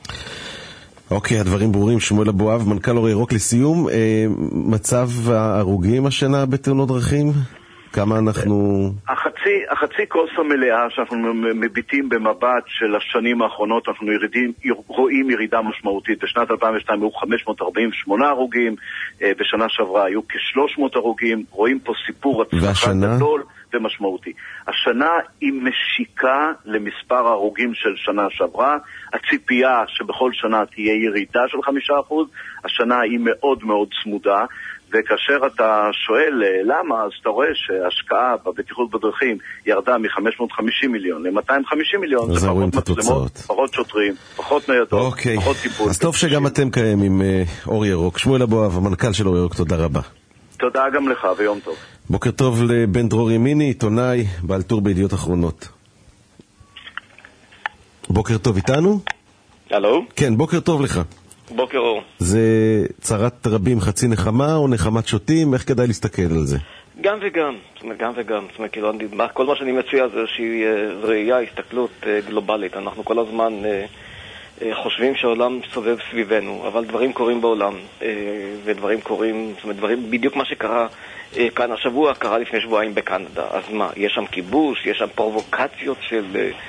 אוקיי, הדברים ברורים. שמואל אבואב, מנכ"ל אור ירוק. לסיום, מצב ההרוגים השנה בתאונות דרכים? כמה אנחנו... החצי כוס המלאה שאנחנו מביטים במבט של השנים האחרונות, אנחנו רואים ירידה משמעותית. בשנת 2002 היו 548 הרוגים, בשנה שעברה היו כ-300 הרוגים. רואים פה סיפור הצלחה גדול ומשמעותי. השנה היא משיקה למספר הרוגים של שנה שעברה. הציפייה שבכל שנה תהיה ירידה של 5%, השנה היא מאוד מאוד צמודה. וכאשר אתה שואל למה, אז אתה רואה שההשקעה בבטיחות בדרכים ירדה מ-550 מיליון ל-250 מיליון. זה פחות מצלמות, פחות שוטרים, פחות ניידות, פחות טיפול. אז טוב שגם אתם קיימים עם אור ירוק. שמואל אבואב, המנכ"ל של אור ירוק, תודה רבה. תודה גם לך ויום טוב. בוקר טוב לבן דרור ימיני, עיתונאי, בעל טור בידיעות אחרונות. בוקר טוב איתנו? הלו? כן, בוקר טוב לך. בוקר אור. זה צרת רבים חצי נחמה או נחמת שוטים? איך כדאי להסתכל על זה? גם וגם, זאת אומרת, גם וגם. זאת אומרת, כאילו, כל מה שאני מציע זה איזושהי ראייה, הסתכלות גלובלית. אנחנו כל הזמן חושבים שהעולם סובב סביבנו, אבל דברים קורים בעולם, ודברים קורים, זאת אומרת, דברים, בדיוק מה שקרה כאן השבוע, קרה לפני שבועיים בקנדה. אז מה, יש שם כיבוש, יש שם פרובוקציות של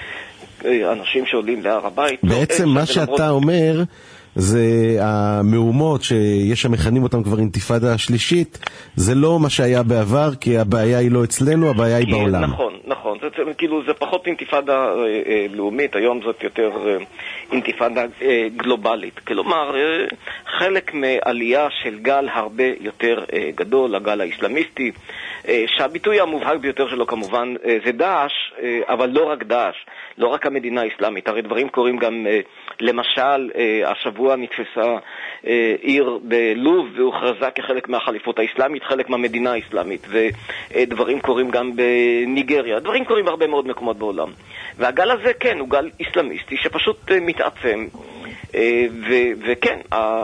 אנשים שעולים להר הבית. בעצם מה שאתה אומר זה המהומות שיש המכנים אותם כבר אינתיפאדה השלישית, זה לא מה שהיה בעבר, כי הבעיה היא לא אצלנו, הבעיה היא בעולם. נכון, נכון. כאילו זה פחות אינתיפאדה לאומית, היום זאת יותר אינתיפאדה גלובלית. כלומר, חלק מעלייה של גל הרבה יותר גדול, הגל האסלאמיסטי, שהביטוי המובהק ביותר שלו כמובן זה דאעש, אבל לא רק דאעש, לא רק המדינה האסלאמית. הרי דברים קורים גם, למשל, השבוע נתפסה עיר בלוב והוכרזה כחלק מהחליפות האסלאמית, חלק מהמדינה האסלאמית, ודברים קורים גם בניגריה, דברים קורים בהרבה מאוד מקומות בעולם. והגל הזה, כן, הוא גל אסלאמיסטי שפשוט מתעצם, וכן,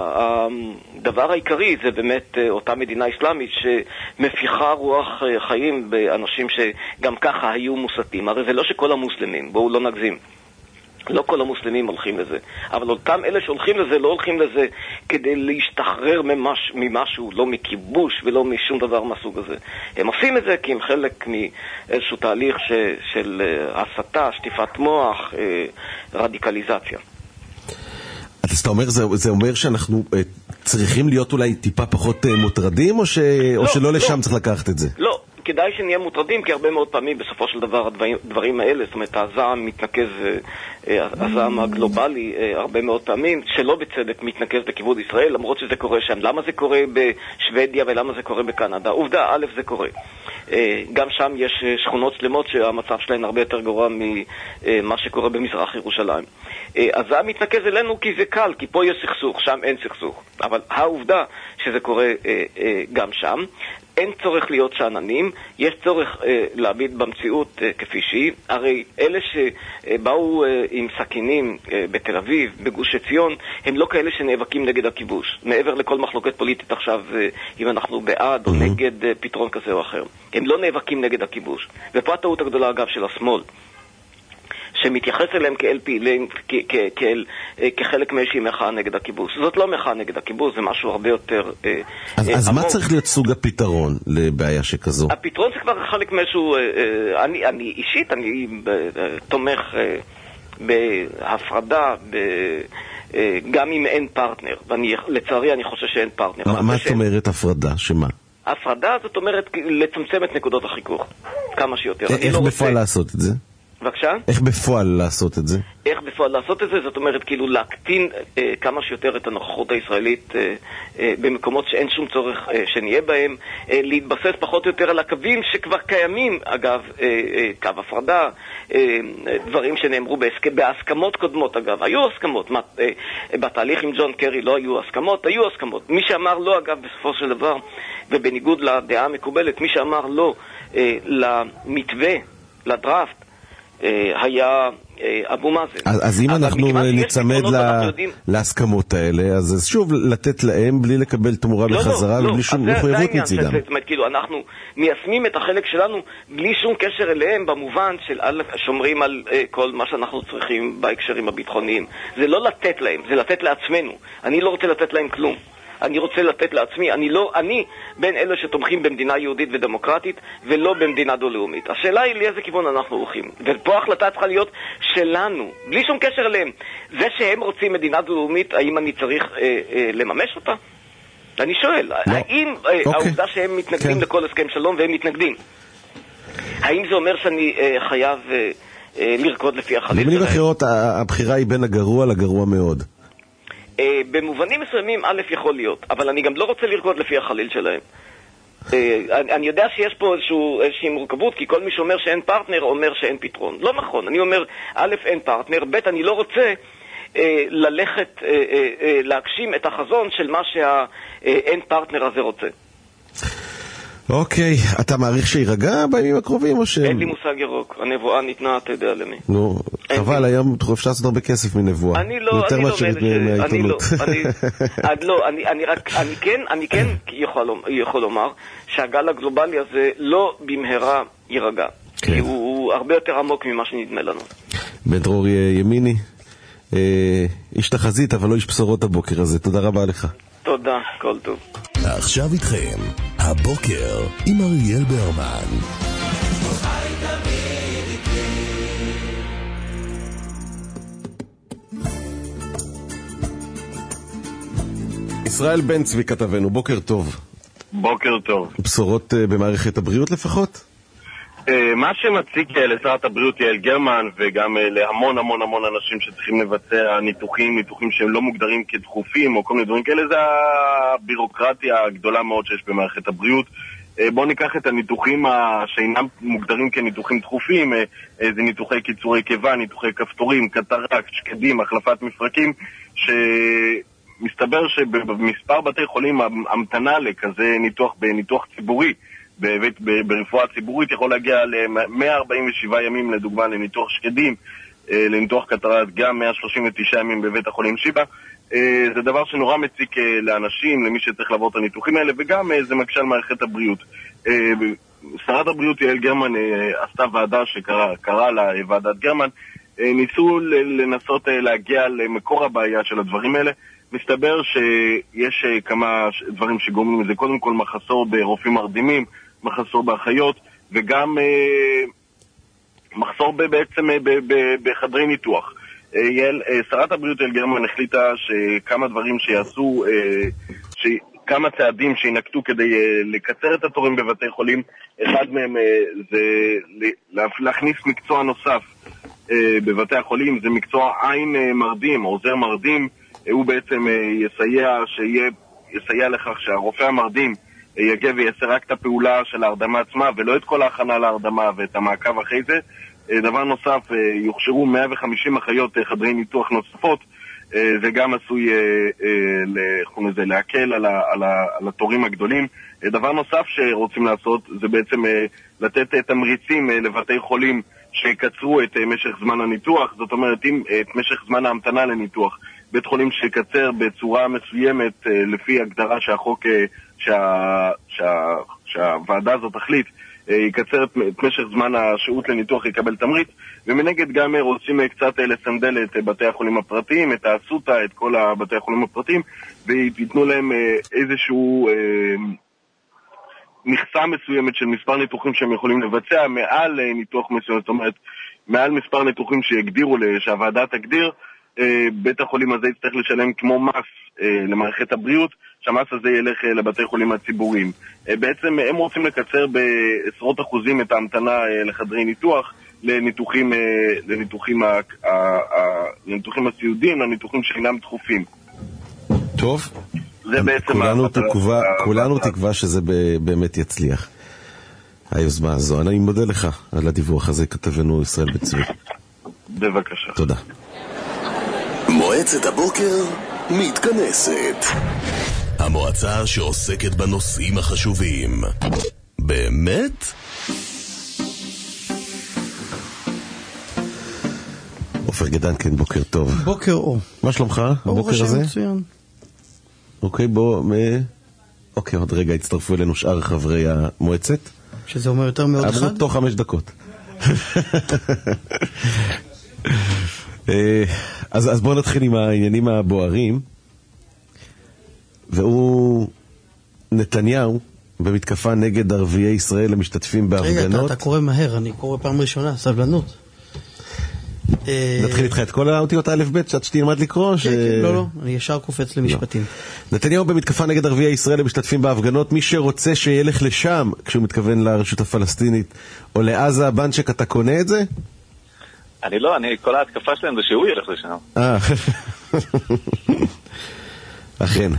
הדבר העיקרי זה באמת אותה מדינה אסלאמית שמפיחה רוח חיים באנשים שגם ככה היו מוסתים. הרי זה לא שכל המוסלמים, בואו לא נגזים, לא כל המוסלמים הולכים לזה, אבל אותם אלה שהולכים לזה לא הולכים לזה כדי להשתחרר ממשהו, לא מכיבוש ולא משום דבר מהסוג הזה. הם עושים את זה כי הם חלק מאיזשהו תהליך של הסתה, שטיפת מוח, רדיקליזציה. אז אתה אומר, זה אומר שאנחנו צריכים להיות אולי טיפה פחות מוטרדים, או שלא לשם צריך לקחת את זה? לא, כדאי שנהיה מוטרדים, כי הרבה מאוד פעמים בסופו של דבר הדברים האלה, זאת אומרת, הזעם מתנקז, הזעם הגלובלי, הרבה מאוד פעמים, שלא בצדק מתנקז לכיוון ישראל, למרות שזה קורה שם. למה זה קורה בשוודיה ולמה זה קורה בקנדה? עובדה, א', זה קורה. גם שם יש שכונות שלמות שהמצב שלהן הרבה יותר גרוע ממה שקורה במזרח ירושלים. הזעם מתנקז אלינו כי זה קל, כי פה יש סכסוך, שם אין סכסוך. אבל העובדה שזה קורה גם שם, אין צורך להיות שעננים, יש צורך להביט במציאות כפי שהיא. הרי אלה שבאו עם סכינים בתל אביב, בגוש עציון, הם לא כאלה שנאבקים נגד הכיבוש. מעבר לכל מחלוקת פוליטית עכשיו, אם אנחנו בעד או נגד פתרון כזה או אחר. הם לא נאבקים נגד הכיבוש. ופה הטעות הגדולה אגב של השמאל, שמתייחס אליהם כאל פעילים, כחלק מאיזושהי מחאה נגד הכיבוש. זאת לא מחאה נגד הכיבוש, זה משהו הרבה יותר אז מה צריך להיות סוג הפתרון לבעיה שכזו? הפתרון זה כבר חלק מאיזשהו, אני אישית, אני תומך בהפרדה, גם אם אין פרטנר, ולצערי אני חושב שאין פרטנר. מה זאת אומרת הפרדה? שמה? הפרדה זאת אומרת לצמצם את נקודות החיכוך כמה שיותר. איך בפועל לעשות את זה? בבקשה? איך בפועל לעשות את זה? איך בפועל לעשות את זה? זאת אומרת, כאילו להקטין כמה שיותר את הנוכחות הישראלית במקומות שאין שום צורך שנהיה בהם, להתבסס פחות או יותר על הקווים שכבר קיימים, אגב, קו הפרדה, דברים שנאמרו בהסכמות קודמות, אגב. היו הסכמות, בתהליך עם ג'ון קרי לא היו הסכמות, היו הסכמות. מי שאמר לא, אגב, בסופו של דבר, ובניגוד לדעה המקובלת, מי שאמר לא למתווה, לדראפט, היה אבו מאזן. אז אם אנחנו נצמד להסכמות האלה, אז שוב לתת להם בלי לקבל תמורה בחזרה ובלי שום מחויבות מצידם. זאת אומרת, כאילו, אנחנו מיישמים את החלק שלנו בלי שום קשר אליהם, במובן של שומרים על כל מה שאנחנו צריכים בהקשרים הביטחוניים. זה לא לתת להם, זה לתת לעצמנו. אני לא רוצה לתת להם כלום. אני רוצה לתת לעצמי, אני בין אלה שתומכים במדינה יהודית ודמוקרטית ולא במדינה דו-לאומית. השאלה היא לאיזה כיוון אנחנו הולכים. ופה ההחלטה צריכה להיות שלנו, בלי שום קשר אליהם. זה שהם רוצים מדינה דו-לאומית, האם אני צריך לממש אותה? אני שואל, האם העובדה שהם מתנגדים לכל הסכם שלום והם מתנגדים, האם זה אומר שאני חייב לרקוד לפי החליל שלהם? במילים אחרות, הבחירה היא בין הגרוע לגרוע מאוד. במובנים מסוימים א' יכול להיות, אבל אני גם לא רוצה לרקוד לפי החליל שלהם. אני יודע שיש פה איזושהי מורכבות, כי כל מי שאומר שאין פרטנר אומר שאין פתרון. לא נכון, אני אומר א' אין פרטנר, ב' אני לא רוצה ללכת להגשים את החזון של מה שהאין פרטנר הזה רוצה. אוקיי, אתה מעריך שירגע בימים הקרובים או ש... אין לי מושג ירוק, הנבואה ניתנה, אתה יודע למי. נו, חבל, היום אפשר לעשות הרבה כסף מנבואה. אני לא, אני כן יכול לומר שהגל הגלובלי הזה לא במהרה יירגע, כי הוא הרבה יותר עמוק ממה שנדמה לנו. בן דרור ימיני, איש תחזית אבל לא איש בשורות הבוקר הזה, תודה רבה לך. תודה, כל טוב. עכשיו איתכם, הבוקר עם אריאל ברמן. ישראל בן צבי כתבנו, בוקר טוב. בוקר טוב. בשורות במערכת הבריאות לפחות? מה שמציק לשרת הבריאות יעל גרמן וגם להמון המון המון אנשים שצריכים לבצע ניתוחים שהם לא מוגדרים כדחופים או כל מיני דברים כאלה, זה הבירוקרטיה הגדולה מאוד שיש במערכת הבריאות. בואו ניקח את הניתוחים שאינם מוגדרים כניתוחים דחופים, זה ניתוחי קיצורי קיבה, ניתוחי כפתורים, קטרקט, שקדים, החלפת מפרקים, שמסתבר שבמספר בתי חולים המתנה לכזה בניתוח ציבורי ברפואה ציבורית יכול להגיע ל-147 ימים לדוגמה לניתוח שקדים, לניתוח קטרקט גם 139 ימים בבית החולים שיבא. זה דבר שנורא מציק לאנשים, למי שצריך לעבור את הניתוחים האלה, וגם זה מקשה על מערכת הבריאות. שרת הבריאות יעל גרמן עשתה ועדה שקראה לה ועדת גרמן, ניסו לנסות להגיע למקור הבעיה של הדברים האלה. מסתבר שיש כמה דברים שגורמים לזה, קודם כל מחסור ברופאים מרדימים, מחסור באחיות, וגם מחסור בעצם בחדרי ניתוח. שרת הבריאות יעל גרמן החליטה שכמה דברים שיעשו, כמה צעדים שינקטו כדי לקצר את התורים בבתי חולים. אחד מהם זה להכניס מקצוע נוסף בבתי החולים, זה מקצוע עין מרדים, עוזר מרדים. הוא בעצם יסייע לכך שהרופא המרדים יגיע ויעשה רק את הפעולה של ההרדמה עצמה ולא את כל ההכנה להרדמה ואת המעקב אחרי זה. דבר נוסף, יוכשרו 150 אחיות חדרי ניתוח נוספות, זה גם עשוי להקל על התורים הגדולים. דבר נוסף שרוצים לעשות זה בעצם לתת תמריצים לבתי חולים שיקצרו את משך זמן הניתוח, זאת אומרת את משך זמן ההמתנה לניתוח. בית חולים שיקצר בצורה מסוימת לפי הגדרה שהחוק שהוועדה הזאת תחליט, יקצר את משך זמן השהות לניתוח, יקבל תמריץ. ומנגד גם רוצים קצת לסנדל את בתי החולים הפרטיים, את האסותא, את כל בתי החולים הפרטיים, ויתנו להם איזשהו מכסה מסוימת של מספר ניתוחים שהם יכולים לבצע מעל ניתוח מסוים, זאת אומרת מעל מספר ניתוחים שיגדירו, שהוועדה תגדיר. בית החולים הזה יצטרך לשלם כמו מס למערכת הבריאות, שהמס הזה ילך לבתי חולים הציבוריים. בעצם הם רוצים לקצר בעשרות אחוזים את ההמתנה לחדרי ניתוח, לניתוחים הסיעודיים, לניתוחים שאינם דחופים. טוב, זה בעצם כולנו תקווה שזה באמת יצליח, היוזמה הזו. אני מודה לך על הדיווח הזה, כתבנו ישראל בן צבי. בבקשה. תודה. מועצת הבוקר מתכנסת. המועצה שעוסקת בנושאים החשובים. באמת? עופר גדן, כן, בוקר טוב. בוקר אור. מה שלומך? הבוקר הזה? מצוין. אוקיי, אוקיי, עוד רגע הצטרפו אלינו שאר חברי המועצת. שזה אומר יותר מאוד אחד? תוך 5 דקות. אז בואו נתחיל עם העניינים הבוערים. והוא נתניהו במתקפה נגד ערביי ישראל המשתתפים בהפגנות. רגע, אתה קורא מהר, אני קורא פעם ראשונה, סבלנות. נתחיל איתך את כל האותיות א' ב' שעד שתלמד לקרוא? לא, אני ישר קופץ למשפטים. נתניהו במתקפה נגד ערביי ישראל המשתתפים בהפגנות. מי שרוצה שילך לשם, כשהוא מתכוון לרשות הפלסטינית או לעזה, בנצ'ק, אתה קונה את זה? כל ההתקפה שלהם זה שהוא ילך לשם. אכן.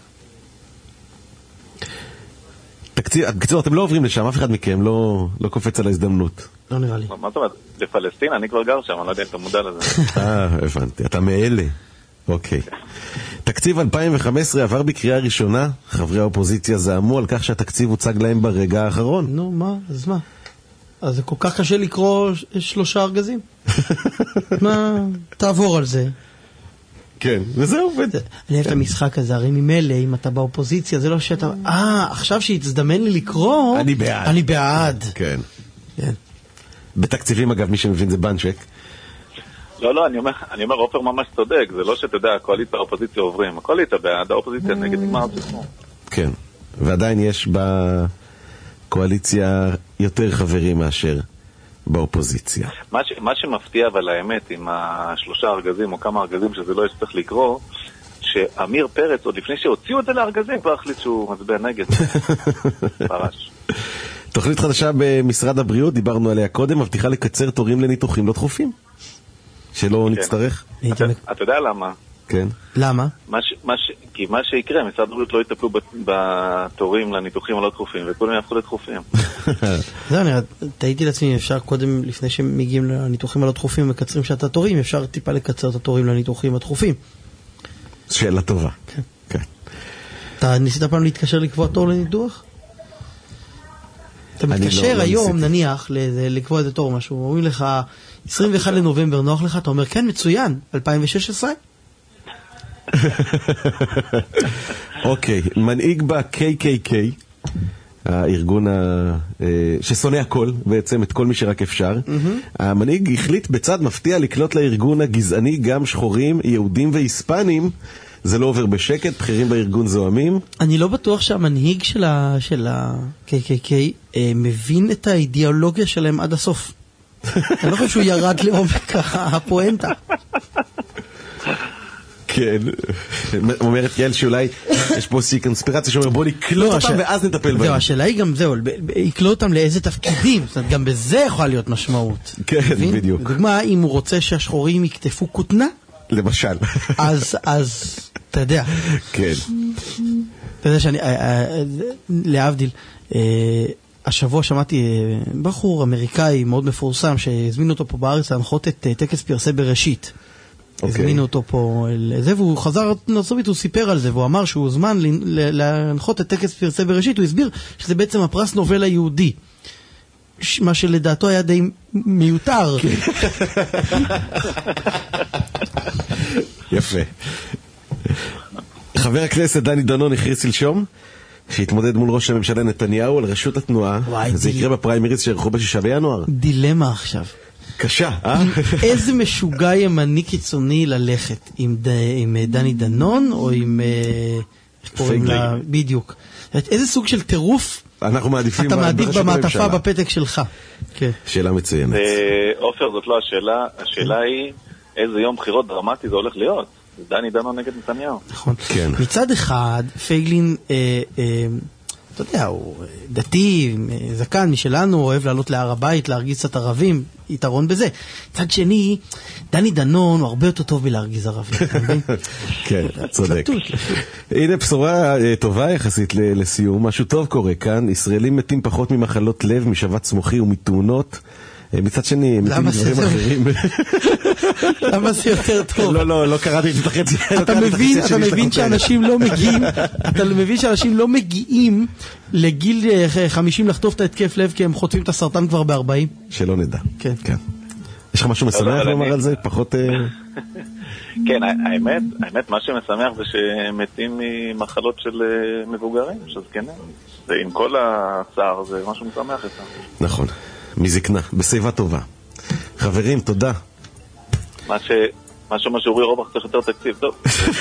בקיצור, אתם לא עוברים לשם, אף אחד מכם לא קופץ על ההזדמנות. לא נראה לי. מה זאת אומרת? לפלסטין, אני כבר גר שם, אני לא יודע אם אתה מודע לזה. הבנתי, אתה מאלה. אוקיי. תקציב 2015 עבר בקריאה ראשונה, חברי האופוזיציה זעמו על כך שהתקציב הוצג להם ברגע האחרון. נו, מה? אז מה? אז זה כל כך קשה לקרוא 3 ארגזים. מה? תעבור על זה. כן, וזה עובד. אני אוהב את המשחק הזה, הרי ממילא, אם אתה באופוזיציה, זה לא שאתה... עכשיו שהתזדמן לי לקרוא... אני בעד. אני בעד. כן. בתקציבים, אגב, מי שמבין זה בנצ'ק. לא, אני אומר, עופר ממש צודק, זה לא שאתה יודע, הקואליציה והאופוזיציה עוברים. הקואליציה בעד, האופוזיציה נגד, נגמר עצמו. כן, ועדיין יש בקואליציה יותר חברים מאשר באופוזיציה. מה שמפתיע אבל האמת עם 3 ארגזים או כמה ארגזים שזה לא יצטרך לקרוא, שאמיר פרץ עוד לפני שהוציאו את זה לארגזים כבר החליט שהוא מצביע נגד. פרש. תוכנית חדשה במשרד הבריאות, דיברנו עליה קודם, מבטיחה לקצר תורים לניתוחים לא דחופים. שלא נצטרך. אתה יודע למה? כן. למה? כי מה שיקרה, משרד הבריאות לא יטפלו בתורים לניתוחים הלא דחופים, וכולם יהפכו לדחופים. זהו, אני תהיתי לעצמי, אפשר קודם, לפני שמגיעים לניתוחים הלא דחופים ומקצרים שאתה תורים, אפשר טיפה לקצר את התורים לניתוחים הדחופים. שאלה טובה. כן. אתה ניסית פעם להתקשר לקבוע תור לניתוח? אתה מתקשר היום, נניח, לקבוע איזה תור משהו, אומרים לך 21 לנובמבר, נוח לך, אתה אומר, כן, מצוין, 2016? אוקיי, מנהיג ב-KKK, הארגון ששונא הכל, בעצם את כל מי שרק אפשר, המנהיג החליט בצד מפתיע לקלוט לארגון הגזעני גם שחורים, יהודים והיספנים. זה לא עובר בשקט, בכירים בארגון זוהמים. אני לא בטוח שהמנהיג של ה-KKK מבין את האידיאולוגיה שלהם עד הסוף. אני לא חושב שהוא ירד לעומק הפואנטה. כן. אומרת יעל שאולי יש פה איזושהי קונספירציה שאומר בוא נקלוט אותם ואז נטפל בהם. זהו, השאלה היא גם זהו, יקלוט אותם לאיזה תפקידים. זאת אומרת, גם בזה יכולה להיות משמעות. כן, בדיוק. לדוגמה, אם הוא רוצה שהשחורים יקטפו כותנה, למשל. אז אתה יודע. כן. אתה יודע שאני, להבדיל, השבוע שמעתי בחור אמריקאי מאוד מפורסם שהזמינו אותו פה בארץ להנחות את טקס פרסי בראשית. הזמינו אותו פה לזה, והוא חזר לסובית, הוא סיפר על זה, והוא אמר שהוא זמן להנחות את טקס פרסי בראשית, הוא הסביר שזה בעצם הפרס נובל היהודי. מה שלדעתו היה די מיותר. יפה. חבר הכנסת דני דנון הכריז שלשום שהתמודד מול ראש הממשלה נתניהו על ראשות התנועה. זה יקרה בפריימריז שערכו ב6 בינואר. דילמה עכשיו. קשה, איזה משוגע ימני קיצוני ללכת, עם דני דנון או עם פייגלין? בדיוק. איזה סוג של טירוף אנחנו מעדיפים אתה מעדיף במעטפה בפתק שלך? שאלה מצוינת. עופר, זאת לא השאלה, השאלה היא איזה יום בחירות דרמטי זה הולך להיות. דני דנון נגד נתניהו. נכון. מצד אחד, פייגלין, אתה יודע, הוא דתי, זקן משלנו, אוהב לעלות להר הבית, להרגיז קצת ערבים, יתרון בזה. מצד שני, דני דנון הוא הרבה יותר טוב בלהרגיז ערבים. כן, צודק. הנה בשורה טובה יחסית לסיום. משהו טוב קורה כאן. ישראלים מתים פחות ממחלות לב, משבץ מוחי ומתאונות. מצד שני, מתים דברים אחרים. למה זה יותר טוב? לא קראתי את החצי. אתה מבין שאנשים לא מגיעים, אתה מבין שאנשים לא מגיעים לגיל 50 לחטוף את התקף לב, כי הם חוטפים את הסרטן כבר ב-40? שלא נדע. כן. יש לך משהו משמח לומר על זה? פחות... כן, האמת, מה שמשמח זה שמתים ממחלות של מבוגרים, שזקנים. ועם כל הצער זה משהו משמח איתם. נכון. מזקנה, בשיבה טובה. חברים, תודה. מה שאורי רובח צריך יותר תקציב, טוב.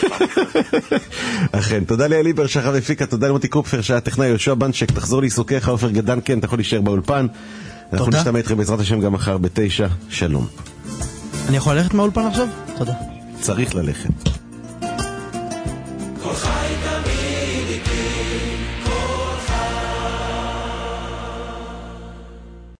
אכן, תודה לאלי בר שחר ופיקה, תודה למוטי קופפר שהיה טכנאי, יהושע בנצ'ק, תחזור לעיסוקיך, עופר גדן, כן, אתה יכול להישאר באולפן. אנחנו נשתמע איתכם בעזרת השם גם מחר ב9, שלום. אני יכול ללכת מהאולפן עכשיו? תודה. צריך ללכת.